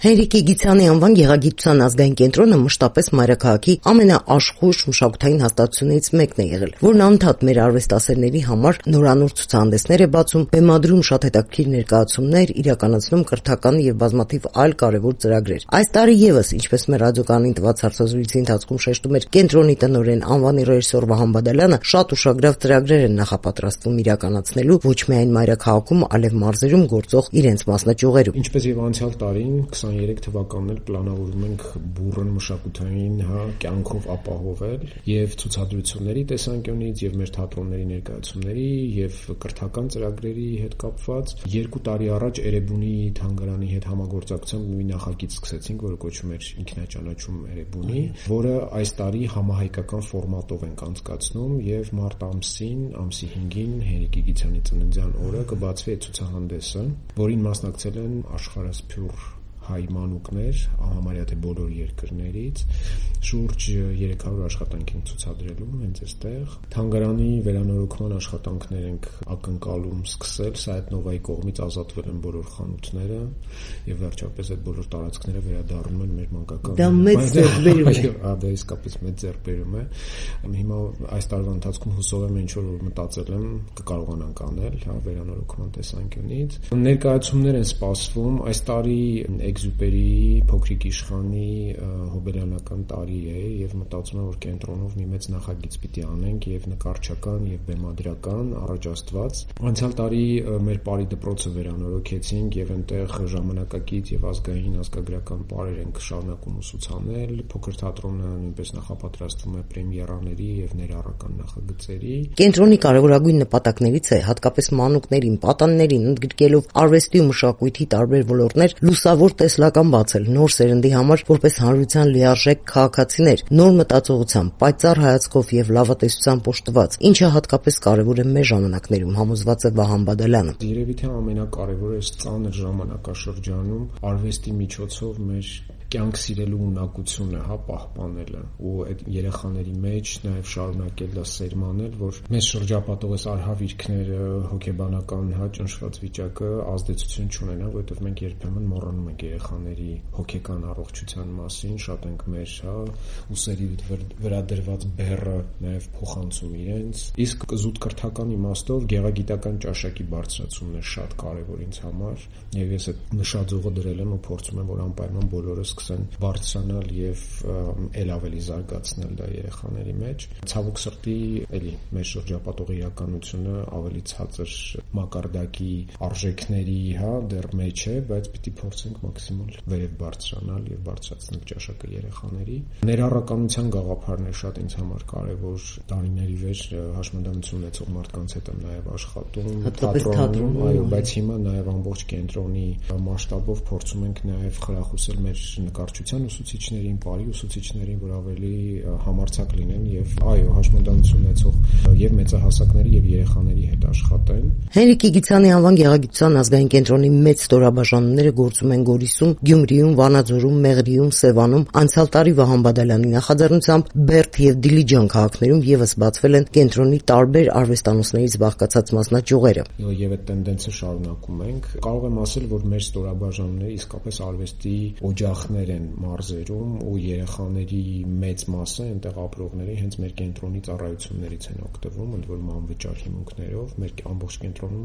Հենրիկ Իգիթյանի անվան գեղագիտության ազգային կենտրոնը մշտապես մայրաքաղաքի ամենաաշխույժ մշակութային հաստատություններից մեկն է եղել, որն անընդհատ մեր արվեստասերների համար նորանոր ցուցահանդեսներ է բացում, բեմադրում շատ հետաքրքիր ներկայացումներ, իրականացնում կրթական եւ բազմաթիվ այլ կարեւոր ծրագրեր։ Այս տարի եւս, ինչպես մեր ռադիոկայանին տված հարցազրույցի ընթացքում շեշտում էր կենտրոնի տնօրեն անվանի ռեժիսոր Վահան Բադալյանը, շատ ուշագրավ ծրագրեր են նախապատրաստվում իրականացնելու ոչ միայն մայրաքաղաքում, այլև մարզերում գործող իրենց մասնաճյուղերում։ Ինչպես եւ անցյալ տարին 23 թվականն էլ պլանավորում ենք բուրըն մշակութային կյանքով ապահովել եւ ցուցադրությունների տեսանկյունից եւ մեր թատրոնների ներկայացումների եւ կրթական ծրագրերի հետ կապված 2 տարի առաջ Էրեբունի թանգարանի հետ համագործակցությամբ մի նախագիծ սկսեցինք, որը կոչվում էր Ինքնաճանաչում Էրեբունի, որը այս տարի համահայկական ֆորմատով ենք անցկացնում եւ մարտ ամսին, ամսի 5-ին Հենրիկ Իգիթյանի ծննդյան օրը կբացվի այդ ցուցահանդեսը, որին մասնակցել են աշխարհասփյուռ հայ մանուկներ, համարյա թե բոլոր երկրներից, շուրջ 300 աշխատանք ենք ցուցադրելու հենց այստեղ։ Թանգարանի վերանորոգման աշխատանքներ ենք ակնկալում սկսել, Սայաթ-Նովայի կողմից ազատվել են բոլոր խանութները եւ վերջապես այդ բոլոր տարածքները վերադառնում են մեր մանկական։ Դա մեծ ձեռքբերում է։ Դա իսկապես մեծ ձեռքբերում է։ Հիմա այս տարվա ընթացքում հուսով եմ ինչ որ մտածել եմ կկարողանանք անել, վերանորոգման տեսանկյունից։ Ներկայացումներ են սպասվում այս տարի Էգզյուպերի Փոքրիկ իշխանի հոբելյանական տարի է եւ մտածում եմ որ կենտրոնով մի մեծ նախագիծ պիտի անենք եւ նկարչական եւ բեմադրական առաջ Աստված։ Անցյալ տարի մեր Պարի դպրոցը վերանորոգեցինք եւ այնտեղ ժամանակակից եւ ազգային ազգագրական պարեր ենք շարունակում ուսուցանել։ Փոքր թատրոնը նույնպես նախապատրաստվում է պրեմիերաների եւ ներառական նախագծերի։ Կենտրոնի կարևորագույն նպատակներից է հատկապես մանուկներին, պատանիներին ընդգրկելով արվեստի ու մշակույթի տարբեր ոլորտներ լուսավոր տեսլական բացել նոր սերնդի համար որպես հանրության լիարժեք քաղաքացիներ, նոր մտածողությամբ, պայծառ հայացքով եւ լավատեսությամբ օժտված, ինչը հատկապես կարեւոր է մեր ժամանակներում, համոզված է Վահան Բադալյանը։ Երևի թե ամենակարևորը այս ծանր ժամանակաշրջանում արվեստի միջոցով մեր կյանք սիրելու ունակությունը, պահպանելը ու այդ երեխաների մեջ նաև շարունակել դա սերմանել, որ մեզ շրջապատող այս արհավիրքները, հոգեբանական ճնշված վիճակը ազդեցություն չունենա, որովհետև մենք երբեմն մոռանում ենք երեխաների հոգեկան առողջության մասին, շատ ենք մեր ուսերի վրա դրված բեռը նաև փոխանցում իրենց, իսկ զուտ կրթական իմաստով գեղագիտական ճաշակի բարձրացումն է շատ կարևոր ինձ համար, եւ ես այդ նշաձողը դրել եմ ու փորձում եմ որ անպայման բոլորը սկսեն բարձրանալ եւ ել ավելի զարգացնել դա երեխաների մեջ։ Ցավոք սրտի էլի մեր շրջապատող իրականությունը ավելի ցածր մակարդակի արժեքների դեռ մեջ է, բայց պիտի փորձենք մաքսիմալ վերև բարձրանալ եւ բարձրացնել ճաշակը երեխաների։ Ներառականության գաղափարն է շատ ինձ համար կարեւոր, տարիների վեր հաշմանդամություն ունեցող մարդկանց հետ եմ նաեւ աշխատում թատրոնում, այո, բայց հիմա նաեւ ամբողջ կենտրոնի մասշտաբով փորձում ենք նաեւ խրախուսել մեր նկարչության ուսուցիչներին, պարի ուսուցիչներին, որ ավելի համարձակ լինեն եւ այո, հաշմանդամություն ունեցող եւ մեծահասակների եւ երեխաների հետ աշխատեն։ Հենրիկ Իգիթյանի անվան գեղագիտության ազգային կենտրոնի մեծ ստորաբաժանումները գործում են Գորիսում, Գյումրիում, Վանաձորում, Մեղրիում, Սևանում։ Անցյալ տարի Վահան Բադալյանի նախաձեռնությամբ Բերդ եւ Դիլիջան քաղաքներում եւս բացվել են կենտրոնի տարբեր արվեստանոցներից բաղկացած մասնաճյուղերը։ Եվ այդ տենդենսը շարունակում ենք։ Կարող եմ ասել, որ մեր ստորաբաժանումները իսկապես արվեստի օջախներ են մարզերում ու երեխաների մեծ մասը այնտեղ ապրողների հենց մեր կենտրոնի ծառայություններից են օգտվում, ընդ որում անվճար հիմունքներով։ Մեր ամբողջ կենտրոնում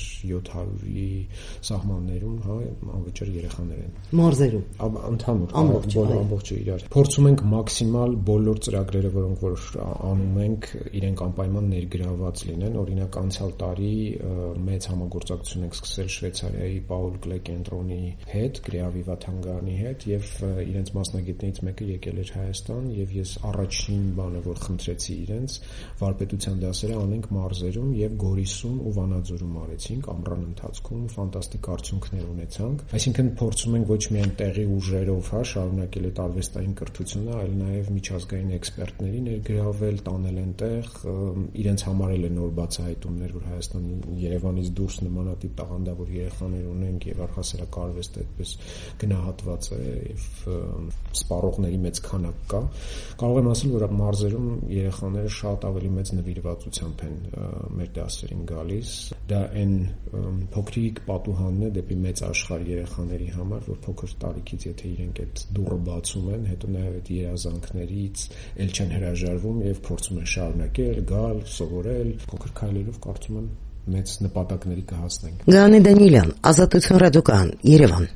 1700-ի սահմաններում անվճար երեխաներ են։ Մարզերում Ընդհանուր ամբողջը իրար։ Փորձում ենք մաքսիմալ բոլոր ծրագրերը, որոնք որ անում ենք, իրենք անպայման ներգրաված լինեն։ Օրինակ անցյալ տարի մեծ համագործակցություն ենք սկսել Շվեյցարիայի Paul Klee կենտրոնի հետ, Գրեավիվա թանգարանի հետ, եւ իրենց մասնագետներից մեկը եկել էր Հայաստան, եւ ես առաջին բանը, որ խնդրեցի իրենց, վարպետության դասերը անենք մարզերում եւ Գորիսում ու Վանաձորում արեցինք ամռան ընթացքում, ֆանտաստիկ արդյունքներ ունեցանք։ Այսինքն փորձում ենք ոչ միայն տեղի ուժերով շարունակել այդ արվեստային կրթությունը, այլ նաեւ միջազգային էքսպերտների ներգրավել, տանել այնտեղ, իրենց համար էլ է նոր բացահայտումներ, որ Հայաստանի Երևանից դուրս նմանատիպ տաղանդավոր երեխաներ ունենք եւ առհասարակ արվեստը այդպես գնահատված է եւ սպառողների մեծ քանակ կա։ Կարող եմ ասել, որ մարզերում երեխաները շատ ավելի մեծ նվիրվածությամբ են մեր դասերին գալիս։ դա այն փոքրիկ պատուհանն է դեպի մեծ աշխարհ երեխաների համար, որ փոքր տարիքից եթե իրենք այդ դուռը բացում են, հետո նաև այդ երազանքներից ել չեն հրաժարվում եւ փորձում են շարունակել, գալ, սովորել, փոքր քայլերով կարծում եմ մեծ նպատակների կհասնենք։ Գաներ Դանիելյան, Ազատություն ռադիոկայան, Երևան։